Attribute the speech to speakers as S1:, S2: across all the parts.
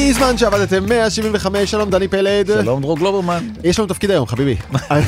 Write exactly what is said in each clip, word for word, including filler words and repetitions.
S1: בזמן שעבדתם מאה שבעים וחמש, שלום דני פלד.
S2: שלום דרור גלוברמן.
S1: יש לנו תפקיד היום, חביבי.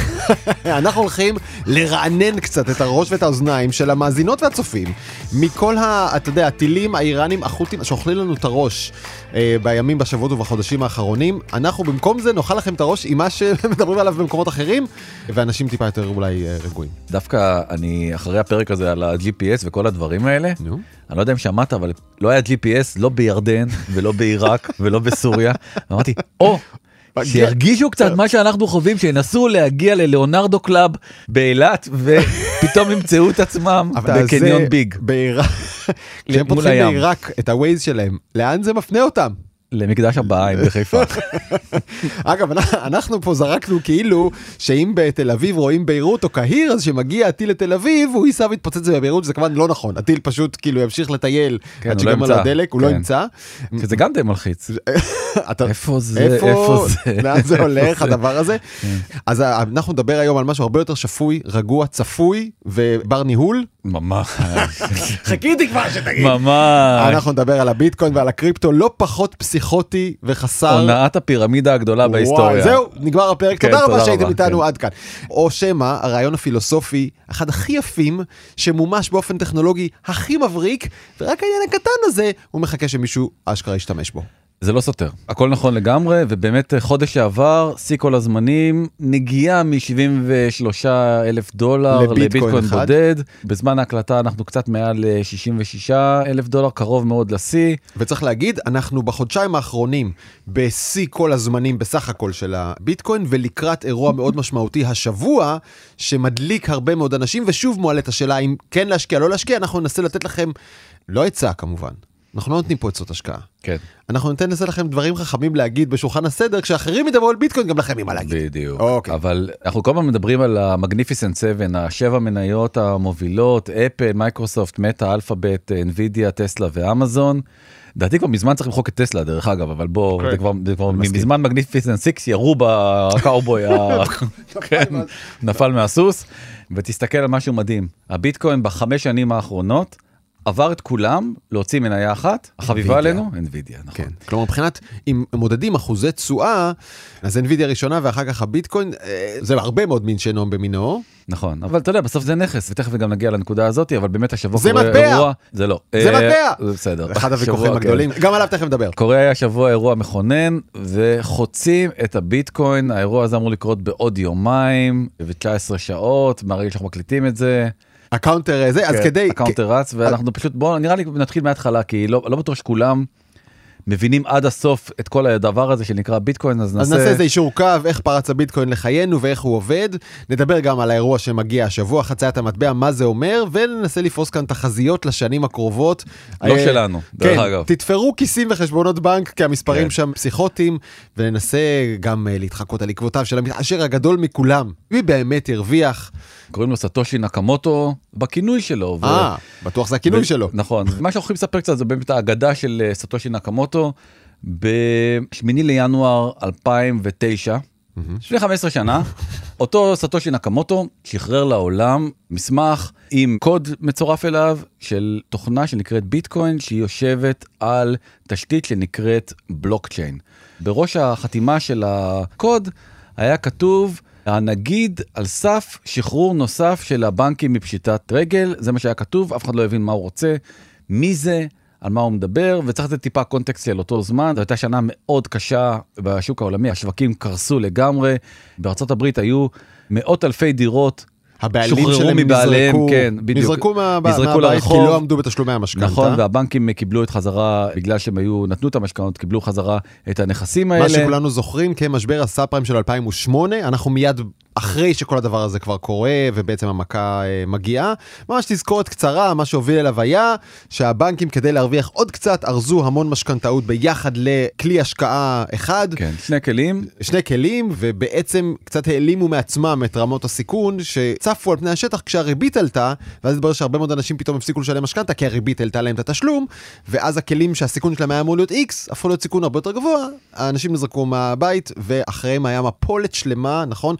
S1: אנחנו הולכים לרענן קצת את הראש ואת האוזניים של המאזינות והצופים מכל ה, אתה יודע, הטילים האיראנים החות'ים שאוכלים לנו את הראש אה, בימים, בשבועות ובחודשים האחרונים. אנחנו במקום זה נאכל לכם את הראש עם מה שמדברים עליו במקומות אחרים, ואנשים טיפה יותר אולי אה, רגועים.
S2: דווקא אני אחרי הפרק הזה על ה-ג'י פי אס וכל הדברים האלה,
S1: נו.
S2: אני לא יודע אם שמעת, אבל לא היה ג'י פי אס, לא בירדן ולא בעיראק ולא בסוריה. אמרתי, או, שירגישו קצת מה שאנחנו חווים, שינסו להגיע ללאונרדו קלאב באילת, ופתאום ימצאו את עצמם בקניון ביג.
S1: כשהם פותחים בעיראק את הווייז שלהם, לאן זה מפנה אותם?
S2: למקדש הבהאים בחיפה.
S1: אגב, אנחנו פה זרקנו כאילו שאם בתל אביב רואים ביירות או קהיר, אז שמגיע הטיל לתל אביב, הוא ייסע ויתפוצץ זה בביירות, זה כמובן לא נכון. הטיל פשוט כאילו ימשיך לטייל עד שגם על הדלק, הוא לא ימצא.
S2: שזה גם די מלחיץ. איפה זה?
S1: איפה זה? לאן זה הולך הדבר הזה? אז אנחנו נדבר היום על משהו הרבה יותר שפוי, רגוע, צפוי ובר ניהול.
S2: ממש.
S1: חיכיתי כבר שתגיד.
S2: ממש.
S1: אנחנו נדבר על הביטקוין ועל הקריפטו, לא פחות פסיכוטי וחסר.
S2: הונאת הפירמידה הגדולה בהיסטוריה.
S1: זהו, נגמר הפרק. תודה רבה שהייתם איתנו עד כאן. או שמה, הרעיון הפילוסופי, אחד הכי יפים, שמומש באופן טכנולוגי הכי מבריק, ורק העניין הקטן הזה, הוא מחכה שמישהו אשכרה ישתמש בו.
S2: זה לא סותר. הכל נכון לגמרי, ובאמת חודש שעבר, שיא כל הזמנים, נגיעה מ-שבעים ושלושה אלף דולר לביטקוין בודד. בזמן ההקלטה אנחנו קצת מעל שישים ושישה אלף דולר, קרוב מאוד לשיא.
S1: וצריך להגיד, אנחנו בחודשיים האחרונים, בשיא כל הזמנים בסך הכל של הביטקוין, ולקראת אירוע מאוד משמעותי השבוע, שמדליק הרבה מאוד אנשים, ושוב מועלת השאלה אם כן להשקיע, לא להשקיע, אנחנו ננסה לתת לכם, לא עצה כמובן. אנחנו לא נותנים פה עצות השקעה.
S2: כן.
S1: אנחנו ניתן לזה לכם דברים חכמים להגיד בשולחן הסדר, כשאחרים ידברו על ביטקוין, גם לכם מה להגיד.
S2: בדיוק. אוקיי. אבל אנחנו כל פעם מדברים על המגניפיסנט שבע, השבע מניות המובילות, אפל, מייקרוסופט, מטה, אלפאבית, אנווידיה, טסלה ואמזון. דעתי כבר מזמן צריך למחוק את טסלה דרך אגב, אבל בוא, זה כבר, זה כבר מזמן מגניפיסנט שש ירו בקאובוי, נפל מהסוס, ותסתכל על משהו מדהים. הביטקוין בחמש שנים האחרונות, עבר את כולם להוציא מניה אחת, החביבה עלינו, אנווידיה, נכון.
S1: כן. כלומר, מבחינת, אם מודדים אחוזי תשואה, אז אנווידיה ראשונה ואחר כך הביטקוין, זה הרבה מאוד מין שאינו במינו.
S2: נכון, אבל אתה יודע, בסוף זה נכס, ותכף גם נגיע לנקודה הזאת, אבל באמת השבוע
S1: קורה אירוע...
S2: זה לא.
S1: זה מטבע!
S2: זה בסדר.
S1: אחד הוויכוחים הגדולים, גם עליו תכף נדבר.
S2: קורה השבוע אירוע מכונן, וחוצים את הביטקוין, האירוע הזה אמור לקרות בעוד יומיים, ו-תשע עשרה שעות, מהרגע שאנחנו מקליטים את זה.
S1: הקאונטר זה, אז כדי...
S2: הקאונטר רץ, ואנחנו פשוט, בואו, נראה לי נתחיל מההתחלה, כי לא בטוח שכולם מבינים עד הסוף את כל הדבר הזה שנקרא ביטקוין, אז נעשה...
S1: אז נעשה איזה אישור קו, איך פרץ הביטקוין לחיינו ואיך הוא עובד, נדבר גם על האירוע שמגיע השבוע, חציית המטבע, מה זה אומר, וננסה לפרוס כאן תחזיות לשנים הקרובות.
S2: לא שלנו, דרך אגב.
S1: תתפרו כיסים וחשבונות בנק, כי המספרים שם פסיכוטיים, וננסה גם להתחקות על עקבותיו של המתעשר הגדול מכולם. מי באמת הרוויח?
S2: קוראים לו סטושי נקמוטו, בכינוי שלו.
S1: אה, בטוח זה הכינוי שלו.
S2: נכון. מה שאנחנו יכולים לספר קצת, זה באמת האגדה של סטושי נקמוטו, בשמיני לינואר אלפיים ותשע, לפני חמש עשרה שנה, אותו סטושי נקמוטו שחרר לעולם מסמך עם קוד מצורף אליו, של תוכנה שנקראת ביטקוין, שהיא יושבת על תשתית שנקראת בלוקצ'יין. בראש החתימה של הקוד היה כתוב, הנגיד על סף שחרור נוסף של הבנקים מפשיטת רגל, זה מה שהיה כתוב, אף אחד לא הבין מה הוא רוצה, מי זה, על מה הוא מדבר, וצריך לתת טיפה קונטקסט של אותו זמן. זו הייתה שנה מאוד קשה בשוק העולמי, השווקים קרסו לגמרי, בארצות הברית היו מאות אלפי דירות,
S1: הבעלים שלהם נזרקו,
S2: כן,
S1: נזרקו מהבית כי לא עמדו בתשלומי המשכנתה.
S2: נכון, והבנקים קיבלו את חזרה, בגלל שהם היו, נתנו את המשכנתות, קיבלו חזרה את הנכסים האלה.
S1: מה שכולנו זוכרים כמשבר הסאב-פריים של אלפיים ושמונה, אנחנו מיד אחרי שכל הדבר הזה כבר קורה, ובעצם המכה מגיעה. ממש תזכורת קצרה, מה שהוביל אליו היה, שהבנקים כדי להרוויח עוד קצת, ארזו המון משכנתאות ביחד לכלי השקעה אחד.
S2: כן, שני כלים.
S1: שני כלים, ובעצם קצת העלימו מעצמם את רמות הסיכון, שצפו על פני השטח כשהריבית עלתה, ואז התברר שהרבה מאוד אנשים פתאום הפסיקו לשלם משכנתה, כי הריבית העלתה להם את התשלום, ואז הכלים שהסיכון שלהם היה אמור להיות X, הפכו להיות סיכון הרבה יותר גבוה, האנשים נזרקו מהבית, ואחריהם היה מפולת שלמה, נכון?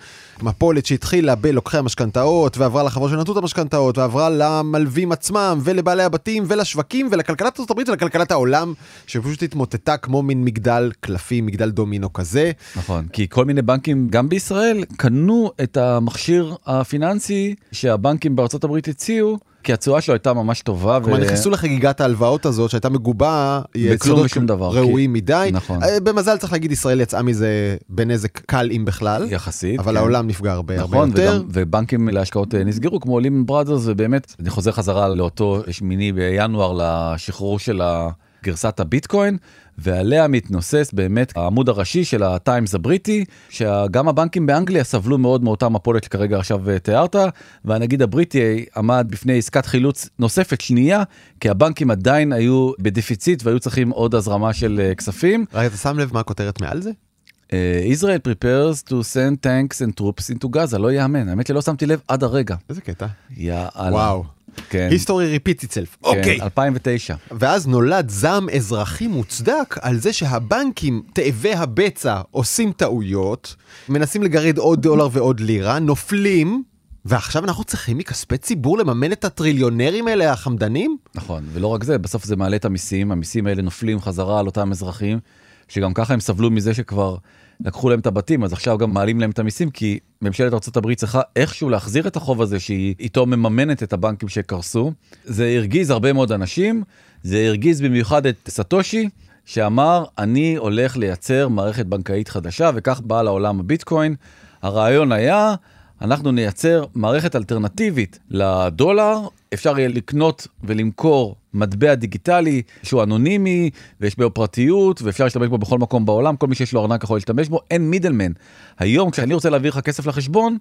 S1: מפולת שהתחילה בלוקחי המשכנתאות, ועברה לחברות שנתנו את המשכנתאות, ועברה למלווים עצמם, ולבעלי הבתים, ולשווקים, ולכלכלת ארצות הברית, ולכלכלת העולם, שפשוט התמוטטה כמו מין מגדל קלפי, מגדל דומינו כזה.
S2: נכון, כי כל מיני בנקים, גם בישראל, קנו את המכשיר הפיננסי שהבנקים בארצות הברית הציעו, כי התשואה שלו הייתה ממש טובה.
S1: כלומר, נכנסו לחגיגת ההלוואות הזאת, שהייתה מגובה,
S2: בכלום ושום דבר.
S1: ראויים מדי.
S2: נכון.
S1: במזל צריך להגיד, ישראל יצאה מזה בנזק קל אם בכלל.
S2: יחסית.
S1: אבל העולם נפגע הרבה הרבה
S2: נכון,
S1: יותר.
S2: ובנקים להשקעות נסגרו, כמו לימן בראדרס, ובאמת, אני חוזר חזרה לאותו שמיני בינואר, לשחרור של גרסת הביטקוין, ועליה מתנוסס באמת העמוד הראשי של הטיימס הבריטי, שגם הבנקים באנגליה סבלו מאוד מאותה מפולת שכרגע עכשיו תיארת, והנגיד הבריטי עמד בפני עסקת חילוץ נוספת שנייה, כי הבנקים עדיין היו בדפיציט והיו צריכים עוד הזרמה של כספים.
S1: רגע, אתה שם לב מה הכותרת מעל זה?
S2: Israel prepares to send tanks and troops into Gaza, לא יאמן, האמת שלא שמתי לב עד הרגע.
S1: איזה קטע?
S2: יאללה.
S1: וואו.
S2: כן.
S1: היסטורי repeats itself. אוקיי.
S2: אלפיים ותשע.
S1: ואז נולד זעם אזרחי מוצדק על זה שהבנקים, תאבי הבצע, עושים טעויות, מנסים לגרד עוד דולר ועוד לירה, נופלים, ועכשיו אנחנו צריכים מכספי ציבור לממן את הטריליונרים האלה, החמדנים?
S2: נכון, ולא רק זה, בסוף זה מעלה את המיסים, המיסים האלה נופלים חזרה על אותם אזרחים, שגם ככה הם סבלו מזה שכבר לקחו להם את הבתים, אז עכשיו גם מעלים להם את המיסים, כי ממשלת ארצות הברית צריכה איכשהו להחזיר את החוב הזה, שהיא איתו מממנת את הבנקים שקרסו. זה הרגיז הרבה מאוד אנשים, זה הרגיז במיוחד את סטושי, שאמר, אני הולך לייצר מערכת בנקאית חדשה, וכך בא לעולם הביטקוין. הרעיון היה, אנחנו נייצר מערכת אלטרנטיבית לדולר, אפשר יהיה לקנות ולמכור מטבע דיגיטלי שהוא אנונימי, ויש בו פרטיות, ואפשר להשתמש בו בכל מקום בעולם, כל מי שיש לו ארנק יכול להשתמש בו, אין מידלמן. היום כשאני רוצה להעביר לך כסף לחשבון,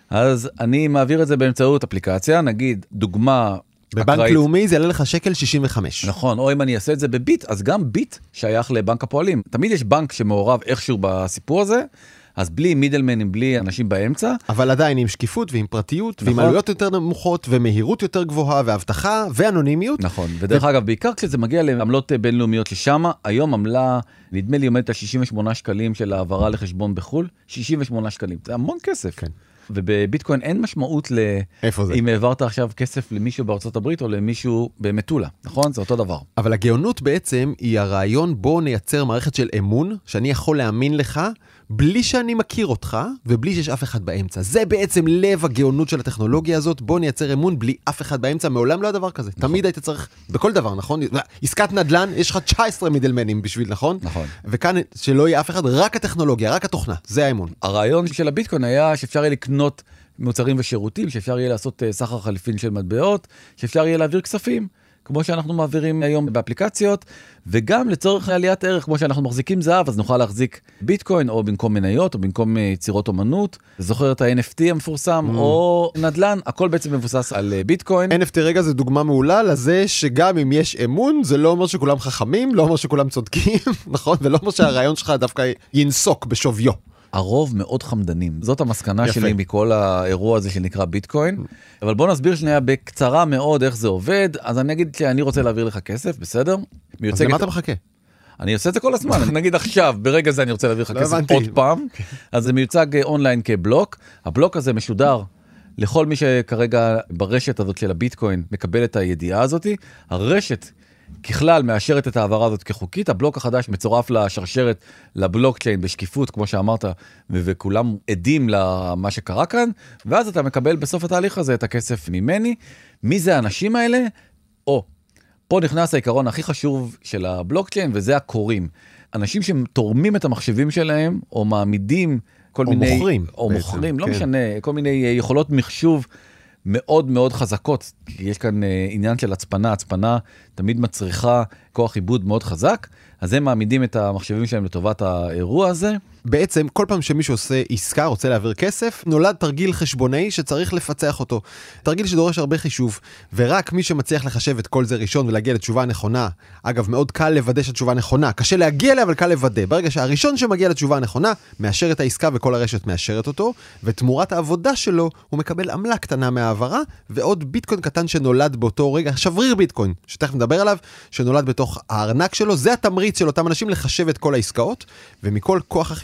S2: אז אני מעביר את זה באמצעות אפליקציה, נגיד דוגמה
S1: בבנק אקראית. לאומי זה יעלה לך שקל שישים וחמש.
S2: נכון, או אם אני אעשה את זה בביט, אז גם ביט שייך לבנק הפועלים. תמיד יש בנק שמעורב איכשהו בסיפור הזה, אז בלי מידלמנים, בלי אנשים באמצע.
S1: אבל עדיין עם שקיפות ועם פרטיות, נכון. ועם עלויות יותר נמוכות, ומהירות יותר גבוהה, והבטחה, ואנונימיות.
S2: נכון, ודרך ו... אגב, בעיקר כשזה מגיע לעמלות בינלאומיות, ששם היום עמלה, נדמה לי עומדת על שישים ושמונה שקלים של העברה לחשבון בחול, שישים ושמונה שקלים, זה המון כסף. כן. ובביטקוין אין משמעות ל...
S1: איפה זה?
S2: אם העברת עכשיו כסף למישהו בארצות הברית או למישהו במטולה, נכון? זה אותו דבר.
S1: אבל הגאונות בעצם היא הרעיון בו נייצר מערכת של אמון, שאני יכול להאמין לך, בלי שאני מכיר אותך, ובלי שיש אף אחד באמצע. זה בעצם לב הגאונות של הטכנולוגיה הזאת, בוא נייצר אמון בלי אף אחד באמצע, מעולם לא היה דבר כזה. נכון. תמיד היית צריך, בכל דבר, נכון? עסקת נדל"ן, יש לך תשע עשרה מידלמנים בשביל, נכון?
S2: נכון.
S1: וכאן שלא יהיה אף אחד, רק הטכנולוגיה, רק התוכנה, זה האמון.
S2: הרעיון של הביטקוין היה שאפשר יהיה לקנות מוצרים ושירותים, שאפשר יהיה לעשות סחר חליפין של מטבעות, שאפשר יהיה להעביר כספים, כמו שאנחנו מעבירים היום באפליקציות, וגם לצורך עליית ערך, כמו שאנחנו מחזיקים זהב, אז נוכל להחזיק ביטקוין, או במקום מניות, או במקום יצירות אומנות, זוכר את ה-אן אף טי המפורסם, mm. או נדל"ן, הכל בעצם מבוסס על ביטקוין.
S1: אן אף טי רגע זה דוגמה מעולה לזה שגם אם יש אמון, זה לא אומר שכולם חכמים, לא אומר שכולם צודקים, נכון? ולא אומר שהרעיון שלך דווקא ינסוק בשוויו.
S2: הרוב מאוד חמדנים. זאת המסקנה יפה. שלי מכל האירוע הזה שנקרא ביטקוין. אבל בוא נסביר שנייה בקצרה מאוד איך זה עובד. אז אני אגיד שאני רוצה להעביר לך כסף, בסדר?
S1: אז למה אתה מחכה?
S2: אני עושה את זה כל הזמן. נגיד עכשיו, ברגע זה אני רוצה להעביר לך כסף עוד פעם. אז זה מיוצג אונליין כבלוק. הבלוק הזה משודר לכל מי שכרגע ברשת הזאת של הביטקוין מקבל את הידיעה הזאת. הרשת ככלל מאשרת את העברה הזאת כחוקית, הבלוק החדש מצורף לשרשרת, לבלוקצ'יין בשקיפות, כמו שאמרת, וכולם עדים למה שקרה כאן, ואז אתה מקבל בסוף התהליך הזה את הכסף ממני. מי זה האנשים האלה? או, פה נכנס העיקרון הכי חשוב של הבלוקצ'יין, וזה הקוראים. אנשים שתורמים את המחשבים שלהם, או מעמידים כל
S1: או
S2: מיני...
S1: מוכרים.
S2: או בעצם, מוכרים, לא כן. משנה, כל מיני יכולות מחשוב, מאוד מאוד חזקות, כי יש כאן עניין של הצפנה, הצפנה תמיד מצריכה כוח עיבוד מאוד חזק, אז הם מעמידים את המחשבים שלהם לטובת האירוע הזה.
S1: בעצם כל פעם שמישהו עושה עסקה, רוצה להעביר כסף, נולד תרגיל חשבונאי שצריך לפצח אותו. תרגיל שדורש הרבה חישוב, ורק מי שמצליח לחשב את כל זה ראשון ולהגיע לתשובה הנכונה, אגב מאוד קל לוודא שהתשובה נכונה, קשה להגיע לה אבל קל לוודא. ברגע שהראשון שמגיע לתשובה הנכונה, מאשר את העסקה וכל הרשת מאשרת אותו, ותמורת העבודה שלו הוא מקבל עמלה קטנה מהעברה, ועוד ביטקוין קטן שנולד באותו רגע, שבריר ביטקוין, שתכף נדבר עליו, שנולד בתוך הארנק שלו, זה התמריץ של אותם אנשים לחשב את כל העסקאות, ומכל כוח החישוב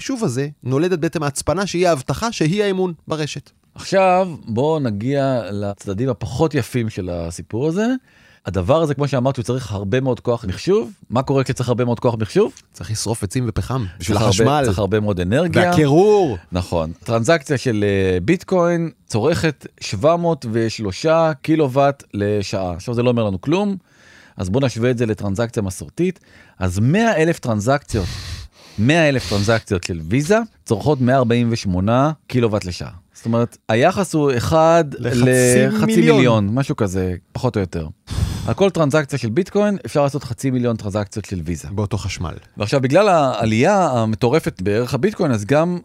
S1: מהחישוב הזה נולדת בעצם ההצפנה שהיא ההבטחה שהיא האמון ברשת.
S2: עכשיו בואו נגיע לצדדים הפחות יפים של הסיפור הזה. הדבר הזה, כמו שאמרתי, הוא צריך הרבה מאוד כוח מחשוב. מה קורה כשצריך הרבה מאוד כוח מחשוב?
S1: צריך לשרוף עצים ופחם בשביל
S2: צריך
S1: החשמל.
S2: הרבה, צריך הרבה מאוד אנרגיה.
S1: והקירור.
S2: נכון. טרנזקציה של ביטקוין צורכת שבע מאות ושלושה קילוואט לשעה. עכשיו זה לא אומר לנו כלום, אז בואו נשווה את זה לטרנזקציה מסורתית. אז מאה אלף טרנזקציות, מאה אלף טרנזקציות של ויזה צורכות מאה ארבעים ושמונה קילוואט לשעה. זאת אומרת, היחס הוא אחד
S1: לחצי
S2: לחצי
S1: מיליון.
S2: מיליון, משהו כזה, פחות או יותר. על כל טרנזקציה של ביטקוין אפשר לעשות חצי מיליון טרנזקציות של ויזה.
S1: באותו חשמל.
S2: ועכשיו, בגלל העלייה המטורפת בערך הביטקוין, אז גם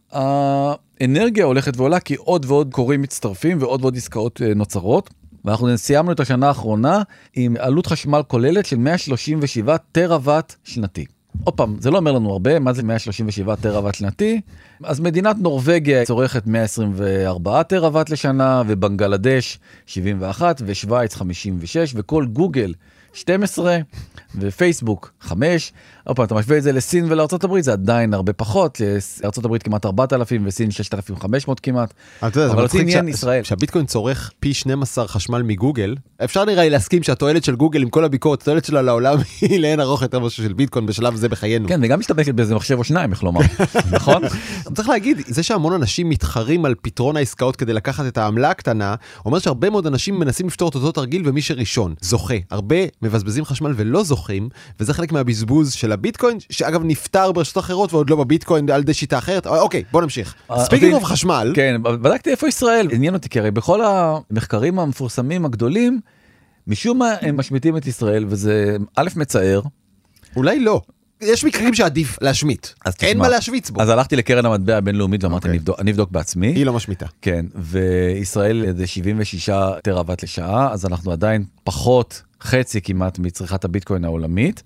S2: האנרגיה הולכת ועולה, כי עוד ועוד קוראים מצטרפים ועוד ועוד עסקאות נוצרות. ואנחנו סיימנו את השנה האחרונה עם עלות חשמל כוללת של מאה שלושים ושבעה טראוואט שנתי. עוד פעם, זה לא אומר לנו הרבה, מה זה מאה שלושים ושבעה טראוואט שנתי? אז מדינת נורווגיה צורכת מאה עשרים וארבעה טראוואט לשנה, ובנגלדש שבעים ואחת, ושוויץ חמישים ושש, וכל גוגל שתים עשרה, ופייסבוק חמש. עוד פעם, אתה משווה את זה לסין ולארצות הברית, זה עדיין הרבה פחות, לארצות הברית כמעט ארבעת אלפים, וסין שישת אלפים וחמש מאות כמעט. אבל זה עניין ישראל.
S1: שהביטקוין צורך פי שנים עשר חשמל מגוגל, אפשר נראה לי להסכים שהתועלת של גוגל עם כל הביקורת, התועלת שלה לעולם היא לאין ארוך יותר משהו של ביטקוין בשלב זה בחיינו.
S2: כן, וגם משתמשת באיזה מחשב או שניים, איך לומר, נכון?
S1: צריך להגיד, זה שהמון אנשים מתחרים על פתרון העסקאות כדי לקחת את העמלה הקטנה, אומר שהרבה מאוד אנשים מנסים לפתור את אותו תרגיל, ומי שראשון זוכה. הרבה מבזבזים חשמל ולא זוכים, וזה חלק מהבזבוז של הביטקוין, שאגב נפטר ברשתות אחרות ועוד לא בביטקוין על ידי שיטה אחרת. אוקיי, בוא נמשיך. ספיקינג אוף חשמל.
S2: כן, בדקתי איפה ישראל. עניין אותי, כי הרי בכל המחקרים המפורסמים הגדולים, משום מה הם משמיטים את ישראל, וזה א' מצער.
S1: אולי לא. יש מקרים שעדיף להשמיט. אין מה להשוויץ בו.
S2: אז הלכתי לקרן המטבע הבינלאומית ואמרתי, אני אבדוק בעצמי.
S1: היא לא משמיטה.
S2: כן, וישראל זה שבעים ושישה טראוואט לשעה, אז אנחנו עדיין פחות חצי כמעט מצריכת הביטקוין העולמית,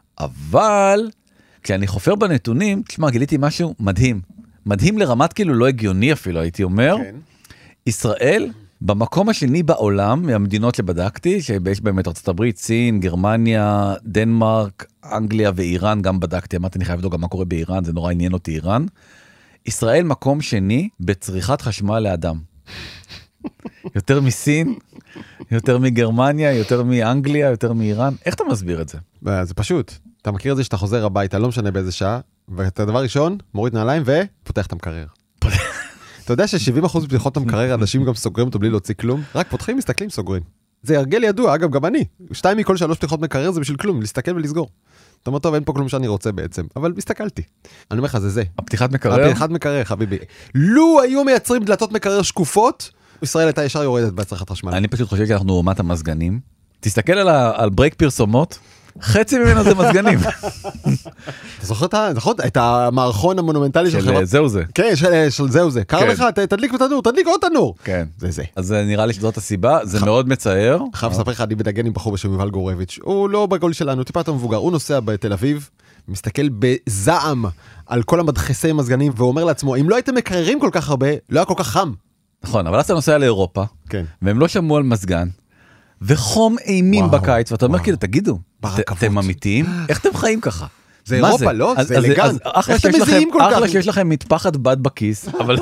S2: אבל כשאני חופר בנתונים, תשמע, גיליתי משהו מדהים. מדהים לרמת כאילו לא הגיוני אפילו, הייתי אומר.
S1: כן.
S2: ישראל, במקום השני בעולם, מהמדינות שבדקתי, שיש באמת ארצות הברית, סין, גרמניה, דנמרק, אנגליה ואיראן, גם בדקתי, אמרתי, אני חייב לבדוק גם מה קורה באיראן, זה נורא עניין אותי איראן. ישראל מקום שני בצריכת חשמל לאדם. יותר מסין, יותר מגרמניה, יותר מאנגליה, יותר מאיראן. איך אתה מסביר את זה?
S1: זה פשוט. אתה מכיר את זה שאתה חוזר הביתה, לא משנה באיזה שעה, ואתה דבר ראשון, מוריד נעליים ופותח את המקרר. אתה יודע ש-שבעים אחוז פתיחות המקרר, אנשים גם סוגרים אותו בלי להוציא כלום? רק פותחים, מסתכלים, סוגרים. זה הרגל ידוע, אגב, גם אני. שתיים מכל שלוש פתיחות מקרר זה בשביל כלום, להסתכל ולסגור. אתה אומר, טוב, אין פה כלום שאני רוצה בעצם, אבל הסתכלתי. אני אומר לך, זה זה.
S2: הפתיחת מקרר?
S1: הפתיחת מקרר, חביבי. לו היו מייצרים דלתות מקרר שקופות, ישראל הייתה ישר יורדת בהצריכת חשמל.
S2: אני פשוט חושב שאנחנו אומת המזגנים. תסתכל על, על ברייק פרסומות, חצי ממנו זה מזגנים.
S1: אתה זוכר את המערכון המונומנטלי של חברת?
S2: של זהו זה.
S1: כן, של זהו זה. קר לך, תדליק בתנור, תדליק עוד תנור.
S2: כן.
S1: זה זה.
S2: אז נראה לי שזאת הסיבה, זה מאוד מצער.
S1: חייב לספר לך, אני מדגן עם בחור בשם יובל גורביץ', הוא לא בגול שלנו, טיפה יותר מבוגר, הוא נוסע בתל אביב, מסתכל בזעם על כל המדחסי מזגנים, ואומר לעצמו, אם לא הייתם מקררים כל כך הרבה, לא היה כל כך חם.
S2: נכון, אבל אז אתה נוסע לאירופה,
S1: כן.
S2: והם לא שמעו על מזגן, וחום אימים בקיץ, ואתה אומר כאילו, תגידו, אתם אמיתיים? איך אתם חיים ככה?
S1: זה אירופה, לא? זה אלגנט. איך אתם מזיעים כל כך?
S2: אחלה שיש לכם מטפחת בד בכיס, אבל...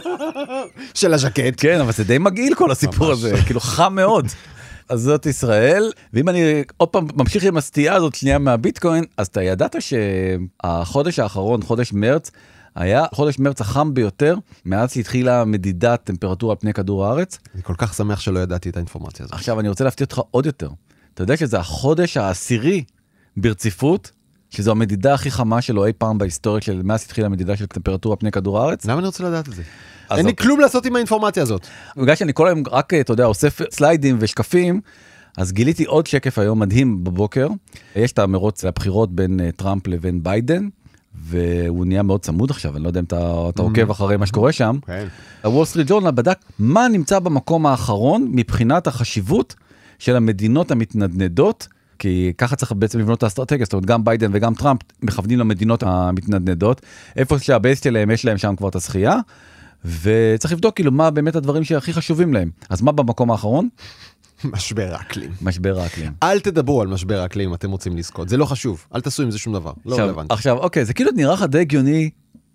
S1: של הז'קט.
S2: כן, אבל זה די מגעיל כל הסיפור הזה, כאילו חם מאוד. אז זאת ישראל, ואם אני עוד פעם ממשיך עם הסטייה הזאת שנייה מהביטקוין, אז אתה ידעת שהחודש האחרון, חודש מרץ, היה חודש מרץ החם ביותר, מאז שהתחילה מדידת טמפרטורה על פני כדור הארץ.
S1: אני כל כך שמח שלא ידעתי את האינפורמציה הזאת.
S2: עכשיו אני רוצה להפתיע אותך עוד יותר. אתה יודע שזה החודש העשירי ברציפות, שזו המדידה הכי חמה שלו אי פעם בהיסטוריה של מאז התחילה המדידה של טמפרטורה על פני כדור הארץ.
S1: למה אני רוצה לדעת את זה? אין לי כלום לעשות עם האינפורמציה הזאת.
S2: בגלל שאני כל היום רק, אתה יודע, אוסף סליידים ושקפים, אז גיליתי עוד שקף היום מדהים בבוקר. יש את המרוץ לבחירות בין טראמפ לבין ביידן, והוא נהיה מאוד צמוד עכשיו, אני לא יודע אם אתה, אתה עוקב אחרי מה שקורה שם. הוול סטריט ג'ורנל בדק מה נמצא במקום האחרון מבחינת החשיבות של המדינות המתנדנדות, כי ככה צריך בעצם לבנות את האסטרטגיה, זאת אומרת גם ביידן וגם טראמפ מכוונים למדינות המתנדנדות, איפה שהבייס שלהם יש להם שם כבר את הזכייה, וצריך לבדוק כאילו מה באמת הדברים שהכי חשובים להם. אז מה במקום האחרון?
S1: משבר האקלים.
S2: משבר האקלים.
S1: אל תדברו על משבר האקלים, אתם רוצים לזכות. זה לא חשוב. אל תעשו עם זה שום דבר. לא רלוונטי.
S2: עכשיו, אוקיי, זה כאילו נראה לך די הגיוני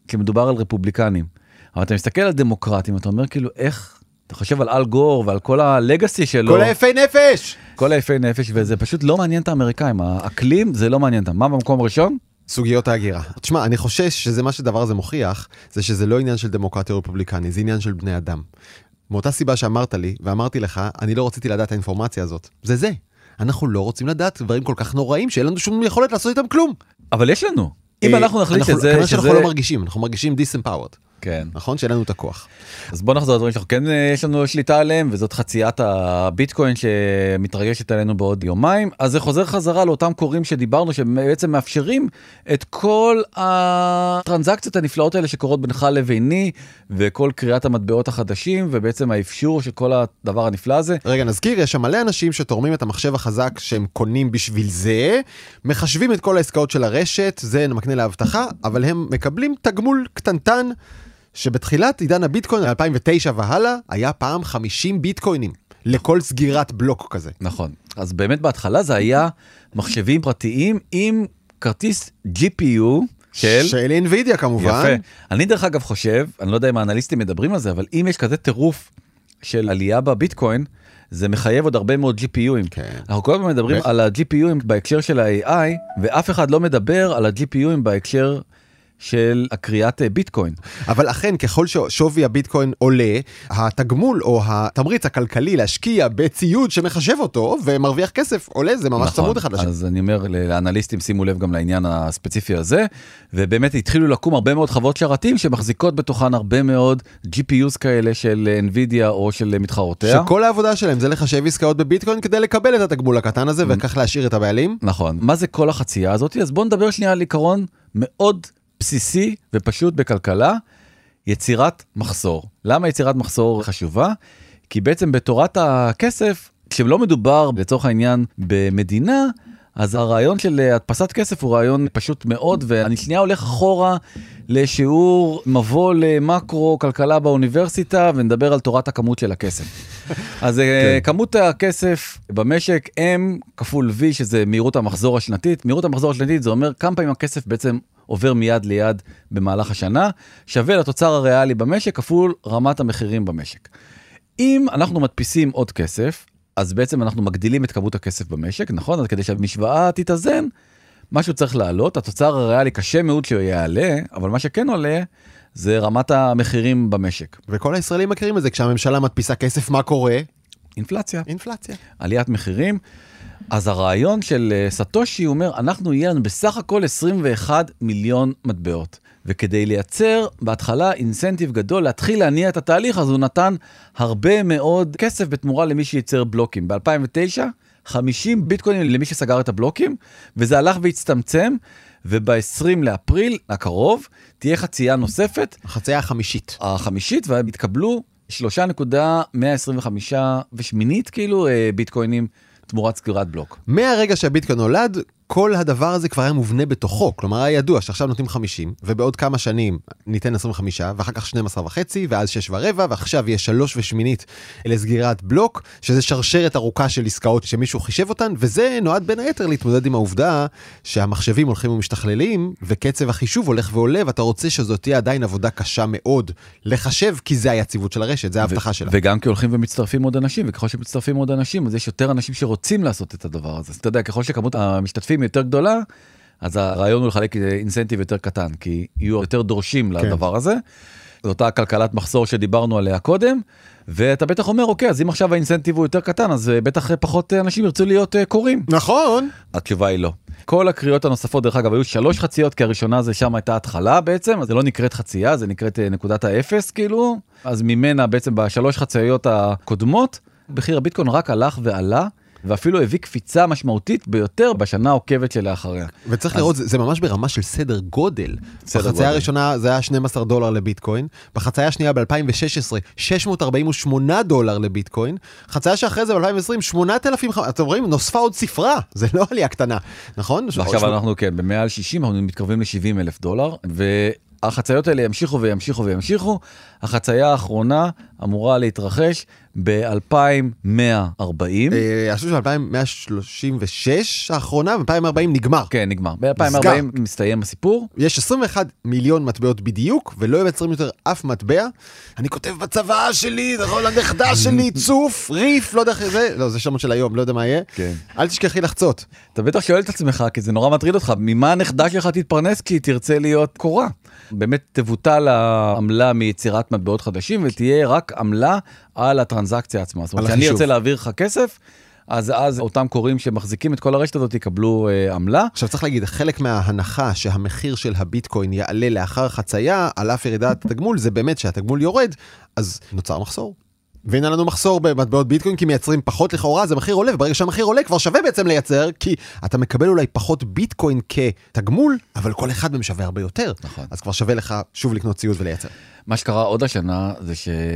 S2: כשמדובר על רפובליקנים. אבל אתה מסתכל על דמוקרטים, אתה אומר כאילו, איך, אתה חושב על אל גור ועל כל הלגאסי שלו.
S1: כל היפי נפש!
S2: כל היפי נפש, וזה פשוט לא מעניין את האמריקאים. האקלים זה לא מעניין אותם. מה במקום הראשון?
S1: סוגיות ההגירה. תשמע, אני חושש שזה מה שדבר הזה מוכיח, זה שזה לא עניין של דמוקרטיה רפובליקני, זה עניין של בני אדם. מאותה סיבה שאמרת לי, ואמרתי לך, אני לא רציתי לדעת האינפורמציה הזאת. זה זה. אנחנו לא רוצים לדעת דברים כל כך נוראים, שאין לנו שום יכולת לעשות איתם כלום.
S2: אבל יש לנו. אם אנחנו נחליט שזה...
S1: כנראה שאנחנו לא מרגישים, אנחנו מרגישים disempowered.
S2: כן.
S1: נכון? שאין לנו את הכוח.
S2: אז בוא נחזור לדברים שאנחנו כן יש לנו שליטה עליהם, וזאת חציית הביטקוין שמתרגשת עלינו בעוד יומיים. אז זה חוזר חזרה לאותם קוראים שדיברנו, שבעצם מאפשרים את כל הטרנזקציות הנפלאות האלה שקורות בינך לביני, וכל קריאת המטבעות החדשים, ובעצם האפשור של כל הדבר הנפלא הזה.
S1: רגע, נזכיר, יש שם מלא אנשים שתורמים את המחשב החזק שהם קונים בשביל זה, מחשבים את כל העסקאות של הרשת, זה מקנה להבטחה, אבל הם מקבלים תגמול קטנטן, שבתחילת עידן הביטקוין, אלפיים ותשע והלאה, היה פעם חמישים ביטקוינים, לכל סגירת בלוק כזה.
S2: נכון. אז באמת בהתחלה זה היה מחשבים פרטיים עם כרטיס ג'י פי יו, של...
S1: של אינווידיה כמובן.
S2: יפה. אני דרך אגב חושב, אני לא יודע אם האנליסטים מדברים על זה, אבל אם יש כזה טירוף של עלייה בביטקוין, זה מחייב עוד הרבה מאוד ג'י פי יו'ים. כן. אנחנו כל הזמן מדברים על ה-ג'י פי יו'ים בהקשר של ה-איי איי, ואף אחד לא מדבר על ה-ג'י פי יו'ים בהקשר של הקריאת ביטקוין.
S1: אבל אכן, ככל ששווי הביטקוין עולה, התגמול או התמריץ הכלכלי להשקיע בציוד שמחשב אותו ומרוויח כסף עולה, זה ממש צמוד אחד לשני.
S2: אז אני אומר לאנליסטים, שימו לב גם לעניין הספציפי הזה, ובאמת התחילו לקום הרבה מאוד חוות שרתים שמחזיקות בתוכן הרבה מאוד ג'י פי יו'ס כאלה של אינווידיה או של מתחרותיה.
S1: שכל העבודה שלהם זה לחשב עסקאות בביטקוין כדי לקבל את התגמול הקטן הזה וכך להשאיר את הבעלים.
S2: נכון. מה זה כל החצייה הזאת? אז בואו נדבר שנייה על עיקרון מאוד בסיסי ופשוט בכלכלה, יצירת מחסור. למה יצירת מחסור חשובה? כי בעצם בתורת הכסף, כשלא מדובר לצורך העניין במדינה, אז הרעיון של הדפסת כסף הוא רעיון פשוט מאוד, ואני שנייה הולך אחורה לשיעור מבוא למקרו כלכלה באוניברסיטה, ונדבר על תורת הכמות של הכסף. אז כמות הכסף במשק M כפול V, שזה מהירות המחזור השנתית. מהירות המחזור השנתית זה אומר כמה פעמים הכסף בעצם עובר מיד ליד במהלך השנה, שווה לתוצר הריאלי במשק כפול רמת המחירים במשק. אם אנחנו מדפיסים עוד כסף, אז בעצם אנחנו מגדילים את כמות הכסף במשק, נכון? אז כדי שהמשוואה תתאזן, משהו צריך לעלות, התוצר הריאלי קשה מאוד שהוא יעלה, אבל מה שכן עולה, זה רמת המחירים במשק.
S1: וכל הישראלים מכירים את זה, כשהממשלה מדפיסה כסף, מה קורה?
S2: אינפלציה.
S1: אינפלציה.
S2: עליית מחירים. אז הרעיון של סטושי הוא אומר, אנחנו יהיה לנו בסך הכל עשרים ואחד מיליון מטבעות. וכדי לייצר בהתחלה אינסנטיב גדול, להתחיל להניע את התהליך, אז הוא נתן הרבה מאוד כסף בתמורה למי שייצר בלוקים. ב-אלפיים ותשע, חמישים ביטקוינים למי שסגר את הבלוקים, וזה הלך והצטמצם, וב-עשרים לאפריל הקרוב, תהיה חצייה נוספת.
S1: החצייה החמישית.
S2: החמישית, והם התקבלו שלוש נקודה מאה עשרים וחמש ושמינית, כאילו ביטקוינים תמורת סגירת בלוק.
S1: מהרגע שהביטקוין נולד, כל הדבר הזה כבר היה מובנה בתוכו, כלומר היה ידוע שעכשיו נותנים חמישים, ובעוד כמה שנים ניתן עשרים וחמש, ואחר כך שנים עשר וחצי, ואז שש ורבע, ועכשיו יהיה שלוש ושמינית לסגירת בלוק, שזה שרשרת ארוכה של עסקאות שמישהו חישב אותן, וזה נועד בין היתר להתמודד עם העובדה שהמחשבים הולכים ומשתכללים, וקצב החישוב הולך ועולה, ואתה רוצה שזאת תהיה עדיין עבודה קשה מאוד לחשב, כי זה היציבות של הרשת, זה ההבטחה שלה.
S2: וגם כי הולכים ומצטרפים עוד אנשים, וככל שמצטרפים עוד אנשים, אז יש יותר אנשים שרוצים לעשות את הדבר הזה. אתה יודע, ככל שכמות המשתתפים יותר גדולה, אז הרעיון הוא לחלק אינסנטיב יותר קטן, כי יהיו יותר דורשים לדבר הזה. זו אותה כלכלת מחסור שדיברנו עליה קודם, ואתה בטח אומר, אוקיי, אז אם עכשיו האינסנטיב הוא יותר קטן, אז בטח פחות אנשים ירצו להיות קוראים.
S1: נכון.
S2: התשובה היא לא. כל הקריאות הנוספות, דרך אגב, היו שלוש חציות, כי הראשונה זה שם הייתה התחלה בעצם, אז זה לא נקראת חצייה, זה נקראת נקודת האפס, כאילו. אז ממנה בעצם בשלוש חציות הקודמות, מחיר הביטקוין רק הלך ועלה, ואפילו הביא קפיצה משמעותית ביותר בשנה העוקבת שלאחריה.
S1: וצריך אז... לראות, זה, זה ממש ברמה של סדר גודל. סדר בחצייה גודל. הראשונה זה היה שנים עשר דולר לביטקוין, בחצייה השנייה ב-אלפיים ושש עשרה, שש מאות ארבעים ושמונה דולר לביטקוין, חצייה שאחרי זה ב-אלפיים ועשרים, שמונת אלפים, אתם רואים, נוספה עוד ספרה, זה לא עלייה קטנה, נכון?
S2: ועכשיו אנחנו כן, במעל שישים, אנחנו מתקרבים ל-שבעים אלף דולר, ו... החציות האלה ימשיכו וימשיכו וימשיכו, החצייה האחרונה אמורה להתרחש ב-אלפיים מאה וארבעים.
S1: השנה של אלפיים מאה שלושים ושש האחרונה, ב-אלפיים ארבעים נגמר.
S2: כן, נגמר. ב-אלפיים ארבעים מסתיים הסיפור.
S1: יש עשרים ואחד מיליון מטבעות בדיוק, ולא יוצרים יותר אף מטבע. אני כותב בצבא שלי, הנכדה שלי, צוף, ריף, לא יודע איך זה, לא, זה שמות של היום, לא יודע מה יהיה.
S2: כן.
S1: אל תשכחי לחצות.
S2: אתה בטח שואל את עצמך, כי זה נורא מטריד אותך, ממה הנכדה שלך תתפרנס כי היא תרצה להיות קורה? באמת תבוטל העמלה מיצירת מטבעות חדשים, ותהיה רק עמלה על הטרנזקציה עצמה. זאת אומרת, שאני ארצה להעביר לך כסף, אז אז אותם קוראים שמחזיקים את כל הרשת הזאת יקבלו אה, עמלה.
S1: עכשיו צריך להגיד, חלק מההנחה שהמחיר של הביטקוין יעלה לאחר חצייה, על אף ירידת התגמול, זה באמת שהתגמול יורד, אז נוצר מחסור. והנה לנו מחסור במטבעות ביטקוין, כי מייצרים פחות לכאורה, אז המחיר עולה, וברגע שהמחיר עולה כבר שווה בעצם לייצר, כי אתה מקבל אולי פחות ביטקוין כתגמול, אבל כל אחד מהם שווה הרבה יותר.
S2: נכון.
S1: אז כבר שווה לך שוב לקנות ציוד ולייצר.
S2: מה שקרה עוד השנה זה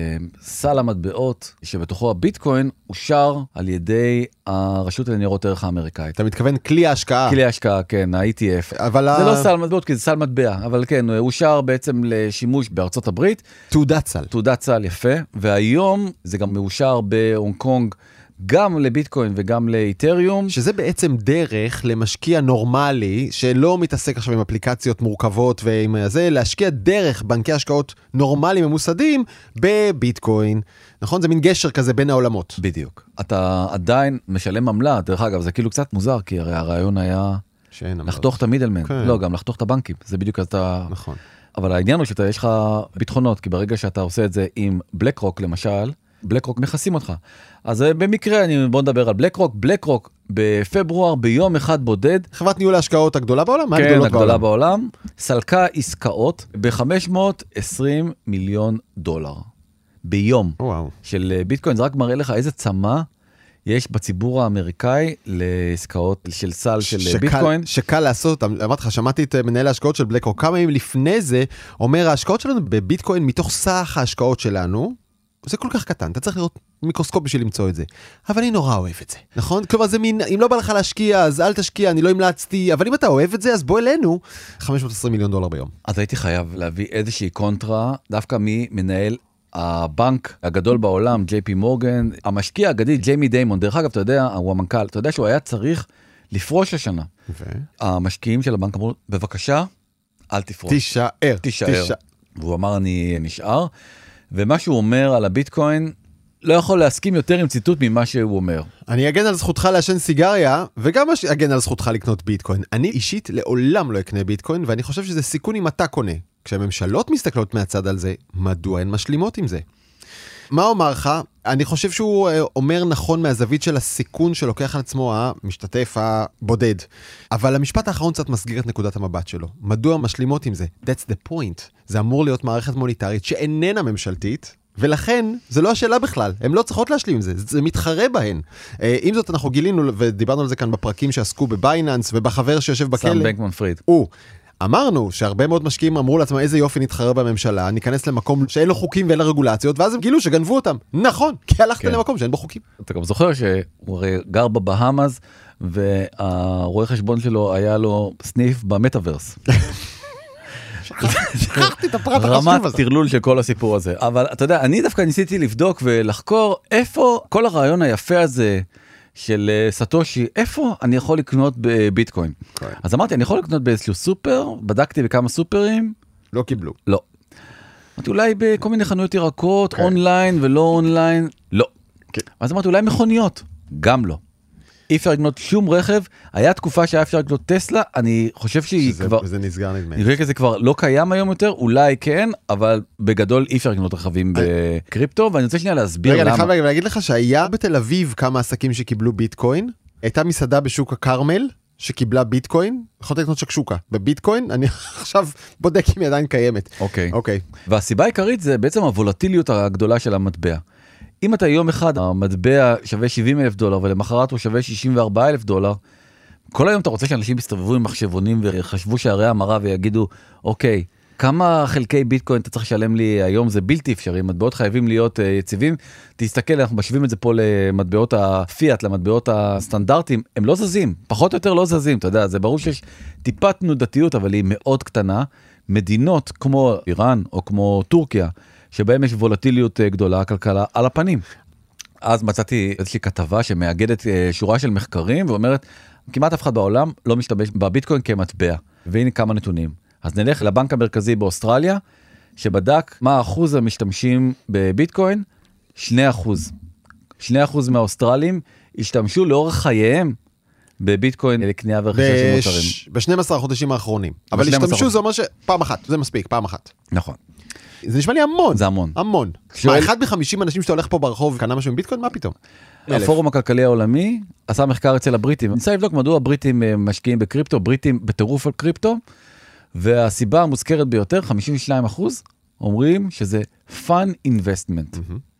S2: שסל המטבעות שבתוכו הביטקוין אושר על ידי הרשות לניירות ערך האמריקאית.
S1: אתה מתכוון כלי ההשקעה.
S2: כלי ההשקעה, כן, ה-אי טי אף.
S1: אבל
S2: זה
S1: ה...
S2: לא סל מטבעות, כי זה סל מטבע, אבל כן, הוא אושר בעצם לשימוש בארצות הברית.
S1: תעודת סל.
S2: תעודת סל, יפה. והיום זה גם מאושר בהונג קונג, גם לביטקוין וגם לאיתריום.
S1: שזה בעצם דרך למשקיע נורמלי, שלא מתעסק עכשיו עם אפליקציות מורכבות ועם זה, להשקיע דרך בנקי השקעות נורמליים ממוסדים בביטקוין. נכון? זה מין גשר כזה בין העולמות.
S2: בדיוק. אתה עדיין משלם עמלה, דרך אגב, זה כאילו קצת מוזר, כי הרי הרעיון היה לחתוך את המידלמן. כן. לא, גם לחתוך את הבנקים. זה בדיוק אתה...
S1: נכון.
S2: אבל העניין הוא שאתה, יש לך ביטחונות, כי ברגע שאתה עושה את זה עם בלק רוק, למשל, בלק רוק מכסים אותך. אז במקרה, אני בוא נדבר על בלק רוק. בלק רוק בפברואר, ביום אחד בודד.
S1: חברת ניהול ההשקעות הגדולה בעולם?
S2: כן, הגדולה בעולם. סלקה עסקאות ב-חמש מאות ועשרים מיליון דולר. ביום.
S1: וואו.
S2: של ביטקוין. זה רק מראה לך איזה צמה יש בציבור האמריקאי לעסקאות של סל של שקל, ביטקוין.
S1: שקל לעשות. אמרתי לך, שמעתי את מנהל ההשקעות של בלק רוק. כמה ימים לפני זה, אומר ההשקעות שלנו בביטקוין מתוך סך ההשקעות שלנו, זה כל כך קטן, אתה צריך לראות מיקרוסקופ בשביל למצוא את זה. אבל אני נורא אוהב את זה, נכון? כלומר זה מין, אם לא בא לך להשקיע, אז אל תשקיע, אני לא המלצתי, אבל אם אתה אוהב את זה, אז בוא אלינו, חמש מאות ועשרים מיליון דולר ביום.
S2: אז הייתי חייב להביא איזושהי קונטרה, דווקא ממנהל הבנק הגדול בעולם, ג'יי פי מורגן, המשקיע האגדי, ג'יימי דיימון, דרך אגב, אתה יודע, הוא המנכ"ל, אתה יודע שהוא היה צריך לפרוש לשנה.
S1: ו...
S2: המשקיעים של הבנק אמרו, בבקשה, אל תפרוש.
S1: תישאר.
S2: תישאר. והוא אמר, אני נשאר. ומה שהוא אומר על הביטקוין, לא יכול להסכים יותר עם ציטוט ממה שהוא אומר.
S1: אני אגן על זכותך לעשן סיגריה, וגם אגן על זכותך לקנות ביטקוין. אני אישית לעולם לא אקנה ביטקוין, ואני חושב שזה סיכון אם אתה קונה. כשהממשלות מסתכלות מהצד על זה, מדוע הן משלימות עם זה? מה אומר לך? אני חושב שהוא אומר נכון מהזווית של הסיכון שלוקח על עצמו המשתתף הבודד. אבל המשפט האחרון קצת מסגיר את נקודת המבט שלו. מדוע משלימות עם זה? That's the point. זה אמור להיות מערכת מוניטרית שאיננה ממשלתית, ולכן זה לא השאלה בכלל. הן לא צריכות להשלים עם זה, זה מתחרה בהן. עם זאת אנחנו גילינו, ודיברנו על זה כאן בפרקים שעסקו בבייננס, ובחבר שיושב בכלא.
S2: סם בנקמן פריד.
S1: הוא. אמרנו שהרבה מאוד משקיעים אמרו לעצמם איזה יופי נתחרר בממשלה, ניכנס למקום שאין לו חוקים ואין לו רגולציות, ואז הם גילו שגנבו אותם. נכון, כי הלכת כן. למקום שאין בו חוקים.
S2: אתה גם זוכר שהוא הרי גר בבהאמאז, והרואה חשבון שלו היה לו סניף במטאברס.
S1: שכחתי את הפרט החשוב הזה.
S2: רמת תרלול של כל הסיפור הזה. אבל אתה יודע, אני דווקא ניסיתי לבדוק ולחקור איפה כל הרעיון היפה הזה, של סטושי, איפה אני יכול לקנות בביטקוין? Okay. אז אמרתי, אני יכול לקנות באיזשהו סופר, בדקתי בכמה סופרים.
S1: לא קיבלו.
S2: לא. אמרתי, אולי בכל מיני חנויות ירקות, okay. אונליין ולא אונליין, לא. Okay. אז אמרתי, אולי מכוניות, גם לא. אי אפשר לקנות שום רכב, היה תקופה שהיה אפשר לקנות טסלה, אני חושב שהיא
S1: שזה,
S2: כבר...
S1: זה נסגר נדמה.
S2: אני חושב שזה כבר לא קיים היום יותר, אולי כן, אבל בגדול אי אפשר לקנות רכבים בקריפטו, ואני רוצה שנייה להסביר למה.
S1: רגע, אני חייב להגיד לך שהיה בתל אביב כמה עסקים שקיבלו ביטקוין, הייתה מסעדה בשוק הקרמל, שקיבלה ביטקוין, יכולת לקנות שקשוקה בביטקוין, אני עכשיו בודק אם היא עדיין קיימת.
S2: אוקיי.
S1: אוקיי.
S2: והסיבה העיקרית זה בעצם הוולטיליות הגדולה של המטבע. אם אתה יום אחד, המטבע שווה שבעים אלף דולר, ולמחרת הוא שווה שישים וארבעה אלף דולר, כל היום אתה רוצה שאנשים יסתובבו עם מחשבונים, וחשבו שערי המרה ויגידו, אוקיי, כמה חלקי ביטקוין אתה צריך לשלם לי היום, זה בלתי אפשרי, מטבעות חייבים להיות uh, יציבים, תסתכל, אנחנו משווים את זה פה למטבעות הפיאט, למטבעות הסטנדרטיים, הם לא זזים, פחות או יותר לא זזים, אתה יודע, זה ברור שיש טיפת תנודתיות, אבל היא מאוד קטנה, מדינות כמו איראן או כמו טורקיה, שבהם יש וולטיליות גדולה, הכלכלה על הפנים. אז מצאתי איזושהי כתבה שמאגדת שורה של מחקרים, ואומרת, כמעט אף אחד בעולם לא משתמש בביטקוין כמטבע. והנה כמה נתונים. אז נלך לבנק המרכזי באוסטרליה, שבדק מה אחוז המשתמשים בביטקוין, שני אחוז. שני אחוז מהאוסטרלים השתמשו לאורך חייהם בביטקוין לקנייה ורכישה של מוצרים.
S1: ב-שנים עשר החודשים האחרונים. אבל השתמשו זה אומר שפעם אחת, זה מספיק, פעם אחת.
S2: נכון.
S1: זה נשמע לי המון.
S2: זה המון.
S1: המון. מה, אחד בחמישים אנשים שאתה הולך פה ברחוב, קנה משהו עם ביטקוין? מה פתאום?
S2: הפורום הכלכלי העולמי עשה מחקר אצל הבריטים. ניסה לבדוק מדוע הבריטים משקיעים בקריפטו, בריטים בטירוף על קריפטו, והסיבה המוזכרת ביותר, חמישים ושניים אחוז, אומרים שזה fun investment.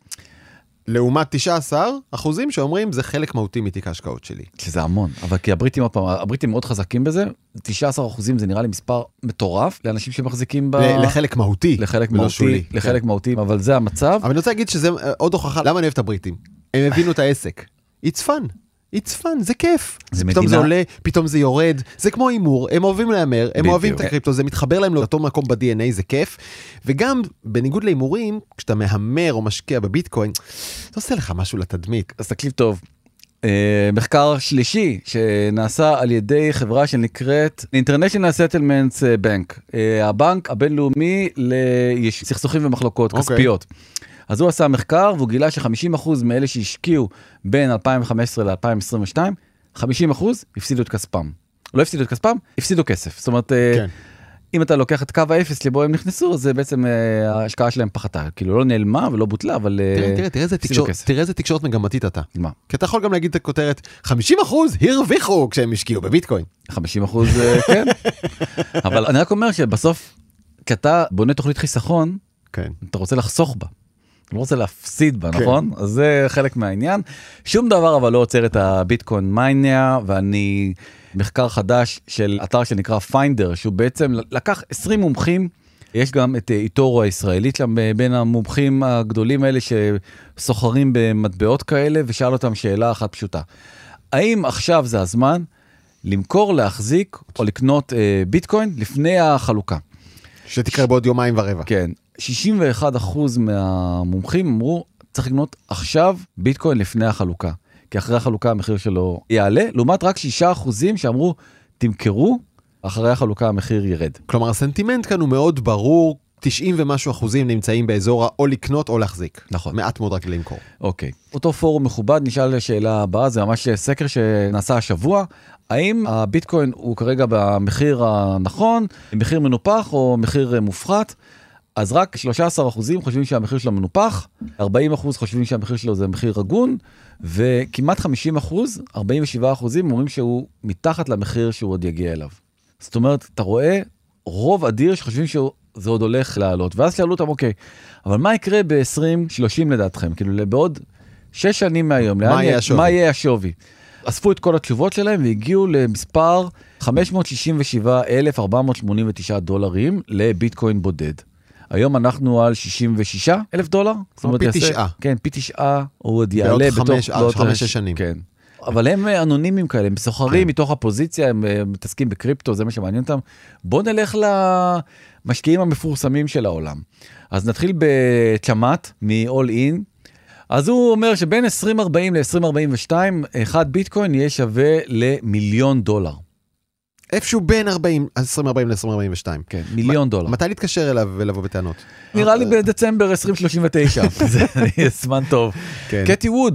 S1: לעומת תשעה עשר אחוזים שאומרים זה חלק מהותי מתיק ההשקעות שלי.
S2: שזה המון, אבל כי הבריטים, הבריטים מאוד חזקים בזה, תשעה עשר אחוזים זה נראה לי מספר מטורף, לאנשים שמחזיקים ב...
S1: לחלק מהותי.
S2: לחלק מהותי, לחלק מהותי, אבל זה המצב.
S1: אבל אני רוצה להגיד שזה עוד הוכחה, למה אני אוהב את הבריטים? הם הבינו את העסק. It's fun. It's fun, זה כיף.
S2: זה
S1: פתאום
S2: מדינה...
S1: זה עולה, פתאום זה יורד, זה כמו אימור, הם אוהבים להימר, הם אוהבים את הקריפטו, זה מתחבר להם לאותו מקום ב-די אן איי, זה כיף. וגם, בניגוד לאימורים, כשאתה מהמר או משקיע בביטקוין, זה עושה לך משהו לתדמית.
S2: אז תקשיב טוב, מחקר שלישי שנעשה על ידי חברה שנקראת International Settlements Bank, הבנק הבינלאומי לסכסוכים ומחלוקות כספיות. אז הוא עשה מחקר, והוא גילה ש-חמישים אחוז מאלה שהשקיעו בין אלפיים וחמש עשרה ל-אלפיים עשרים ושתיים, חמישים אחוז הפסידו את כספם. לא הפסידו את כספם, הפסידו כסף. זאת אומרת, כן. אם אתה לוקח את קו האפס לבו הם נכנסו, אז זה בעצם ההשקעה שלהם פחתה. כאילו לא נעלמה ולא בוטלה, אבל
S1: תראה, תראה, תראה איזה תקשורת, תראה איזה תקשורת מגמתית אתה.
S2: מה?
S1: כי אתה יכול גם להגיד את הכותרת, חמישים אחוז הרוויחו כשהם השקיעו בביטקוין.
S2: חמישים אחוז, כן. אבל אני רק אומר שבסוף, כשאתה בונה תוכנית חיסכון, כן. אתה רוצה לחסוך בה. לא רוצה להפסיד בה, נכון? אז זה חלק מהעניין. שום דבר אבל לא עוצר את הביטקוין מייניה, ואני מחקר חדש של אתר שנקרא פיינדר, שהוא בעצם לקח עשרים מומחים, יש גם את איתורו הישראלית שם בין המומחים הגדולים האלה שסוחרים במטבעות כאלה, ושאל אותם שאלה אחת פשוטה. האם עכשיו זה הזמן למכור, להחזיק או לקנות ביטקוין לפני החלוקה?
S1: שתקרה בעוד יומיים ורבע.
S2: כן. שישים ואחד אחוז מהמומחים אמרו, צריך לקנות עכשיו ביטקוין לפני החלוקה. כי אחרי החלוקה המחיר שלו יעלה, לעומת רק שישה אחוזים שאמרו, תמכרו, אחרי החלוקה המחיר ירד.
S1: כלומר, הסנטימנט כאן הוא מאוד ברור, תשעים ומשהו אחוזים נמצאים באזור או לקנות או להחזיק.
S2: נכון.
S1: מעט מאוד רק למכור.
S2: אוקיי. אותו פורום מכובד, נשאל לשאלה הבאה, זה ממש סקר שנעשה השבוע, האם הביטקוין הוא כרגע במחיר הנכון, מחיר מנופח או מחיר מופחת? אז רק שלושה עשר אחוזים חושבים שהמחיר שלו מנופח, ארבעים אחוז חושבים שהמחיר שלו זה מחיר הגון, וכמעט חמישים אחוז, ארבעים ושבעה אחוזים אומרים שהוא מתחת למחיר שהוא עוד יגיע אליו. זאת אומרת, אתה רואה רוב אדיר שחושבים שזה עוד הולך לעלות, ואז שאלו אותם, אוקיי, אבל מה יקרה ב-עשרים שלושים לדעתכם? כאילו, בעוד שש שנים מהיום,
S1: מה יהיה השווי?
S2: מה יהיה השווי? אספו את כל התשובות שלהם והגיעו למספר חמש מאות שישים ושבעה אלף ארבע מאות שמונים ותשעה דולרים לביטקוין בודד. היום אנחנו על שישים ושישה אלף דולר.
S1: פי תשעה.
S2: כן, פי תשעה, הוא עוד יעלה
S1: בעוד חמש שנים.
S2: כן. אבל הם אנונימים כאלה, הם סוחרים מתוך הפוזיציה, הם מתעסקים בקריפטו, זה מה שמעניין אותם. בואו נלך למשקיעים המפורסמים של העולם. אז נתחיל בצ'מאט, מ-All In. אז הוא אומר שבין עשרים ארבעים ל-עשרים ארבעים ושתיים, אחד ביטקוין יהיה שווה למיליון דולר.
S1: איפשהו בין עשרים ארבעים ל-עשרים ארבעים ושתיים.
S2: כן, מיליון דולר.
S1: מתי להתקשר אליו ולבוא בטענות?
S2: נראה לי בדצמבר עשרים שלושים ותשע. זה יהיה זמן טוב. קטי ווד,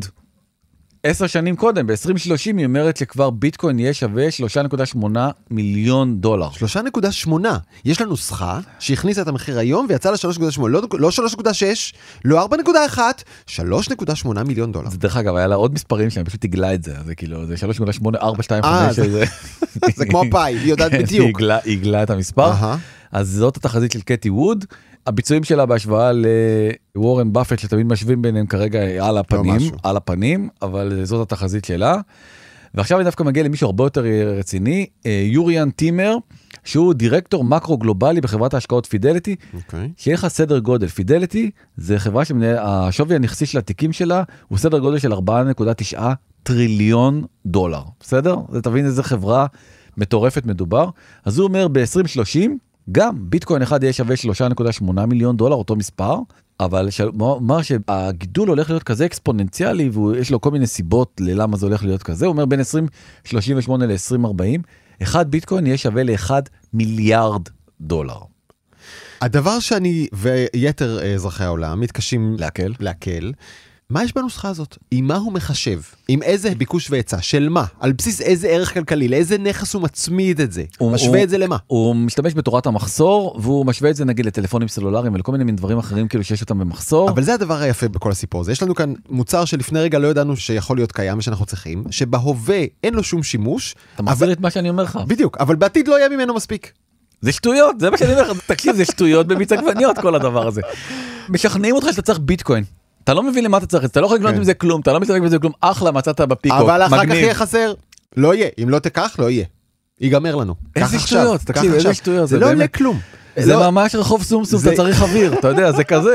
S2: עשר שנים קודם, ב-עשרים שלושים היא אומרת שכבר ביטקוין יהיה שווה שלוש נקודה שמונה מיליון דולר.
S1: שלוש נקודה שמונה. יש לנו נוסחה שהכניסה את המחיר היום ויצאה ל-שלוש נקודה שמונה. לא שלוש נקודה שש, לא ארבע נקודה אחת, שלוש נקודה שמונה מיליון דולר.
S2: זה דרך אגב, היה לה עוד מספרים שאני פשוט תגלה את זה. זה כאילו, זה שלוש נקודה שמונה ארבע שתיים חמש.
S1: זה כמו פאי, היא יודעת בדיוק.
S2: היא הגלה את המספר. אז זאת התחזית של קטי ווד. הביצועים שלה בהשוואה לוורן באפט, שתמיד משווים ביניהם כרגע על הפנים, על הפנים, אבל זאת התחזית שלה. ועכשיו אני דווקא מגיע למישהו הרבה יותר רציני, יוריאן טימר, שהוא דירקטור מקרו גלובלי בחברת ההשקעות פידליטי, שיהיה לך סדר גודל. פידליטי זה חברה שהשווי הנכסי של התיקים שלה, הוא סדר גודל של ארבע נקודה תשע טריליון דולר. בסדר? זה תבין איזה חברה מטורפת מדובר. אז הוא אומר ב-עשרים שלושים, גם ביטקוין אחד יהיה שווה שלוש נקודה שמונה מיליון דולר, אותו מספר, אבל אומר שהגידול הולך להיות כזה אקספוננציאלי, ויש לו כל מיני סיבות ללמה זה הולך להיות כזה, הוא אומר בין עשרים שלושים ושמונה ל-עשרים ארבעים, אחד ביטקוין יהיה שווה לאחד מיליארד דולר.
S1: הדבר שאני ויתר אזרחי העולם מתקשים
S2: להקל.
S1: להקל, מה יש בנוסחה הזאת? עם מה הוא מחשב? עם איזה ביקוש והיצע? של מה? על בסיס איזה ערך כלכלי? לאיזה נכס הוא מצמיד את זה? הוא משווה
S2: הוא,
S1: את זה למה?
S2: הוא משתמש בתורת המחסור, והוא משווה את זה נגיד לטלפונים סלולריים ולכל מיני דברים אחרים כאילו שיש אותם במחסור.
S1: אבל זה הדבר היפה בכל הסיפור הזה. יש לנו כאן מוצר שלפני רגע לא ידענו שיכול להיות קיים ושאנחנו צריכים, שבהווה אין לו שום שימוש.
S2: אתה מחזיר את מה שאני אומר לך.
S1: בדיוק, אבל בעתיד לא יהיה ממנו מספיק.
S2: זה שטויות, זה מה שאני אומר לך. תקשיב, זה שטויות במיץ עגבניות כל הדבר הזה. משכנעים אותך שאתה צריך ביטקוין. אתה לא מבין למה אתה צריך, אתה לא יכול לקנות עם זה כלום, אתה לא מסתכל בזה כלום, אחלה, מצאת בפיקו, מגניב.
S1: אבל אחר כך יהיה חסר, לא יהיה, אם לא תקח, לא יהיה. ייגמר לנו.
S2: איזה שטויות, תקשיב, איזה שטויות.
S1: זה לא עולה כלום.
S2: זה ממש רחוב סומסום, אתה צריך אוויר, אתה יודע, זה כזה.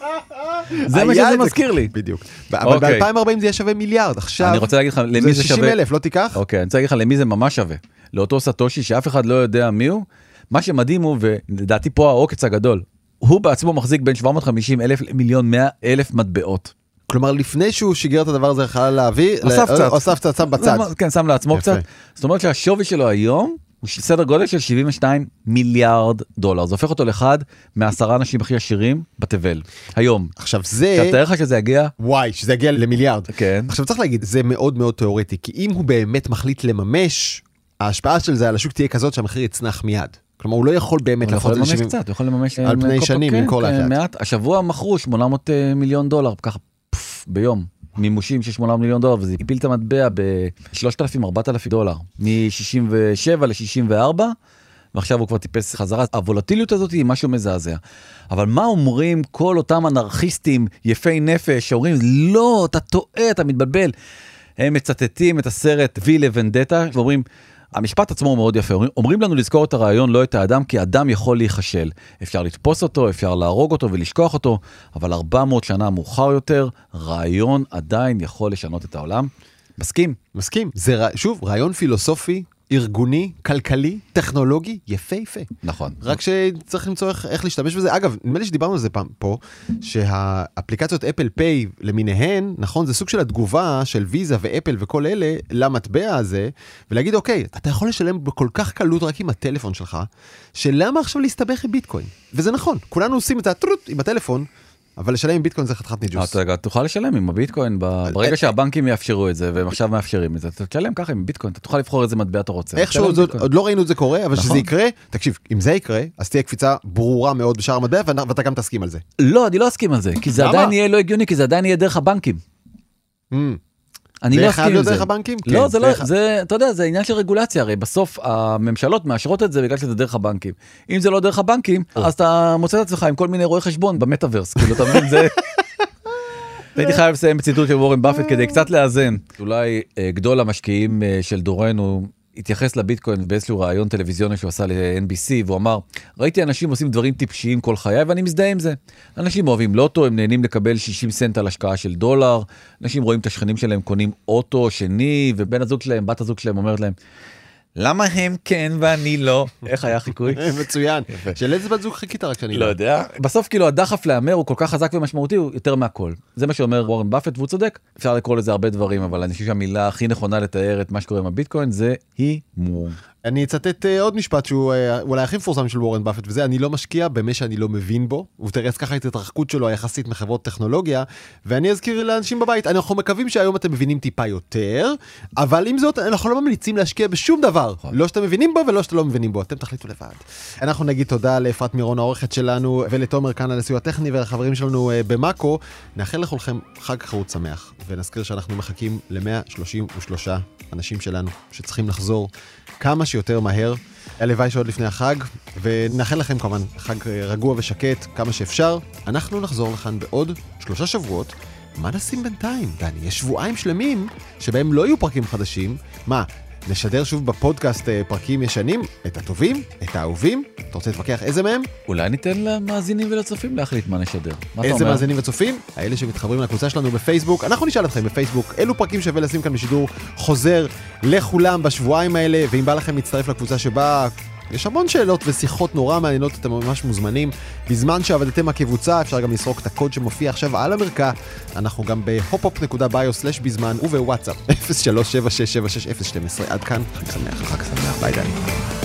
S2: זה מה שזה מזכיר לי.
S1: בדיוק. אבל ב-אלפיים וארבעים זה יהיה שווה מיליארד, עכשיו
S2: אני רוצה להגיד לך למי זה שווה.
S1: שישים אלף, לא תיקח?
S2: אוקיי, אני רוצה להגיד לך למי זה ממש שווה. לאותו סטושי שאף אחד לא יודע מי הוא, מה שמדהים הוא, ולדעתי פה העוקץ הגדול, הוא בעצמו מחזיק בין שבע מאות וחמישים אלף למיליון מאה אלף מטבעות.
S1: כלומר, לפני שהוא שיגר את הדבר הזה לחלל להביא, אוסף קצת, שם בצד.
S2: כן, שם לעצמו קצת. זאת אומרת שהשווי שלו היום, הוא סדר גודל של שבעים ושניים מיליארד דולר. זה הופך אותו לאחד מעשרה אנשים הכי עשירים בתבל. היום.
S1: עכשיו זה...
S2: אתה תאר לך שזה יגיע...
S1: וואי, שזה יגיע למיליארד.
S2: כן.
S1: עכשיו צריך להגיד, זה מאוד מאוד תיאורטי, כי אם הוא באמת מחליט לממש, ההשפעה של זה על השוק תהיה כזאת שהמחיר יצנח מיד. כלומר, הוא לא יכול באמת
S2: הוא יכול לממש קצת, הוא יכול לממש...
S1: על פני שנים, עם כל לאט.
S2: השבוע מכרו שמונה מאות מיליון דולר, ככה ביום. מימושים של שמונה מיליון דולר, וזה הפיל את המטבע ב-שלושת אלפים ארבעת אלפים דולר, מ-שישים ושבע ל-שישים וארבע, ועכשיו הוא כבר טיפס חזרה. הוולטיליות הזאת היא משהו מזעזע. אבל מה אומרים כל אותם אנרכיסטים יפי נפש, שאומרים, לא, אתה טועה, אתה מתבלבל. הם מצטטים את הסרט וי לוונדטה, ואומרים, המשפט עצמו הוא מאוד יפה, אומרים לנו לזכור את הרעיון, לא את האדם, כי אדם יכול להיחשל. אפשר לתפוס אותו, אפשר להרוג אותו ולשכוח אותו, אבל ארבע מאות שנה מאוחר יותר, רעיון עדיין יכול לשנות את העולם. מסכים?
S1: מסכים. זה, שוב, רעיון פילוסופי, ארגוני, כלכלי, טכנולוגי, יפה יפה.
S2: נכון.
S1: רק שצריך למצוא איך, איך להשתמש בזה. אגב, נדמה לי שדיברנו על זה פעם פה, שהאפליקציות אפל פיי למיניהן, נכון, זה סוג של התגובה של ויזה ואפל וכל אלה למטבע הזה, ולהגיד, אוקיי, אתה יכול לשלם בכל כך קלות רק עם הטלפון שלך, שלמה עכשיו להסתבך עם ביטקוין? וזה נכון, כולנו עושים את הטרוט עם הטלפון, אבל לשלם עם ביטקוין זה חתיכת ניג'וס.
S2: אתה תוכל לשלם עם הביטקוין, ברגע שהבנקים יאפשרו את זה, והם עכשיו מאפשרים את זה, אתה תשלם ככה עם ביטקוין, אתה תוכל לבחור איזה מטבע אתה רוצה.
S1: איכשהו, עוד לא ראינו את זה קורה, אבל שזה יקרה, תקשיב, אם זה יקרה, אז תהיה קפיצה ברורה מאוד בשאר המטבע, ואתה גם תסכים על זה.
S2: לא, אני לא אסכים על זה, כי זה עדיין יהיה לא הגיוני, כי זה עדיין יהיה דרך הבנקים. אני לא אסכים עם זה.
S1: דרך הבנקים?
S2: לא, זה לא, זה, אתה יודע, זה עניין של רגולציה, הרי בסוף הממשלות מאשרות את זה בגלל שזה דרך הבנקים. אם זה לא דרך הבנקים, אז אתה מוצא את עצמך עם כל מיני רואי חשבון במטאברס, כאילו, אתה מבין, זה... הייתי חייב לסיים בציטוט של וורן באפט כדי קצת לאזן. אולי גדול המשקיעים של דורנו התייחס לביטקוין באיזשהו רעיון טלוויזיוני שהוא עשה ל-אן בי סי, והוא אמר, ראיתי אנשים עושים דברים טיפשיים כל חיי, ואני מזדהה עם זה. אנשים אוהבים לוטו, הם נהנים לקבל שישים סנט על השקעה של דולר, אנשים רואים את השכנים שלהם קונים אוטו שני, ובן הזוג שלהם, בת הזוג שלהם אומרת להם, למה הם כן ואני לא? איך היה חיקוי?
S1: מצוין. של איזה בת זוג חיכית רק שאני
S2: לא יודע. בסוף כאילו הדחף לאמר הוא כל כך חזק ומשמעותי, הוא יותר מהכל. זה מה שאומר וורן באפט, והוא צודק. אפשר לקרוא לזה הרבה דברים, אבל אני חושב שהמילה הכי נכונה לתאר את מה שקורה עם הביטקוין זה הימור.
S1: אני אצטט עוד משפט שהוא אולי הכי מפורסם של וורן באפט, וזה אני לא משקיע במה שאני לא מבין בו, ותראה ככה את התרחקות שלו היחסית מחברות טכנולוגיה, ואני אזכיר לאנשים בבית, אנחנו מקווים שהיום אתם מבינים טיפה יותר, אבל עם זאת אנחנו לא ממליצים להשקיע בשום דבר, לא שאתם מבינים בו ולא שאתם לא מבינים בו, אתם תחליטו לבד. אנחנו נגיד תודה לאפרת מירון העורכת שלנו, ולתומר כאן על הסיוע הטכני ולחברים שלנו במאקו, נאחל לכולכם חג חירות שמח, ונזכיר שאנחנו מחכים ל-מאה שלושים ושלושה אנשים שלנו שצריכים לחזור כמה שיותר מהר, הלוואי שעוד לפני החג, ונאחל לכם כמובן חג רגוע ושקט כמה שאפשר. אנחנו נחזור לכאן בעוד שלושה שבועות. מה נשים בינתיים? דני, יש שבועיים שלמים שבהם לא יהיו פרקים חדשים. מה, נשדר שוב בפודקאסט פרקים ישנים? את הטובים? את האהובים? אתה רוצה להתווכח איזה מהם?
S2: אולי ניתן למאזינים ולצופים להחליט מה נשדר. מה
S1: איזה מאזינים וצופים? האלה שמתחברים לקבוצה שלנו בפייסבוק. אנחנו נשאל אתכם בפייסבוק, אילו פרקים שווה לשים כאן בשידור חוזר לכולם בשבועיים האלה, ואם בא לכם להצטרף לקבוצה שבה יש המון שאלות ושיחות נורא מעניינות, אתם ממש מוזמנים. בזמן שעבדתם הקבוצה, אפשר גם לסרוק את הקוד שמופיע עכשיו על המרקע. אנחנו גם ב-hopop דוט ביו סלש בזמן ובוואטסאפ אפס שלוש שבע שש שבע שש אפס שתים עשרה. עד כאן, חג שמח, חג שמח, ביי ביי.